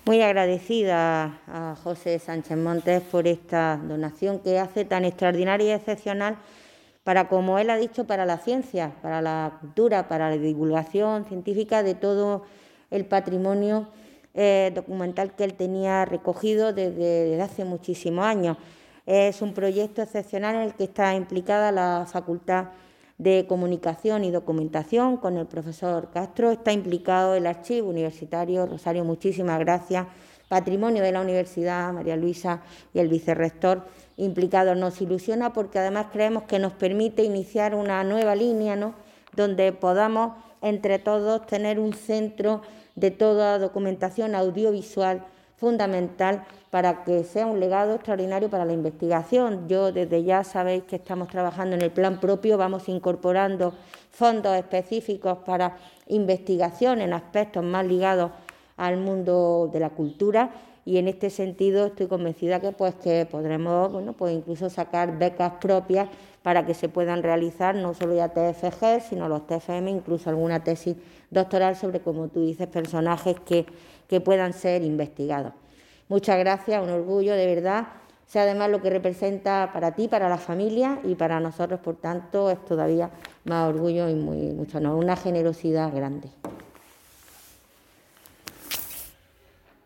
Muy agradecida a José Sánchez Montes por esta donación que hace tan extraordinaria y excepcional para, como él ha dicho, para la ciencia, para la cultura, para la divulgación científica de todo el patrimonio documental que él tenía recogido desde hace muchísimos años. Es un proyecto excepcional en el que está implicada la Facultad de Comunicación y Documentación con el profesor Castro, está implicado el Archivo Universitario. Rosario, muchísimas gracias. Patrimonio de la Universidad, María Luisa, y el vicerrector implicados. Nos ilusiona porque además creemos que nos permite iniciar una nueva línea, ¿no?, donde podamos entre todos tener un centro de toda documentación audiovisual fundamental para que sea un legado extraordinario para la investigación. Yo desde ya sabéis que estamos trabajando en el plan propio, vamos incorporando fondos específicos para investigación en aspectos más ligados al mundo de la cultura, y en este sentido estoy convencida que podremos incluso sacar becas propias para que se puedan realizar no solo ya TFG, sino los TFM, incluso alguna tesis doctoral sobre, como tú dices, personajes que puedan ser investigados. Muchas gracias, un orgullo, de verdad. Sé además lo que representa para ti, para la familia, y para nosotros, por tanto, es todavía más orgullo y mucho honor, una generosidad grande.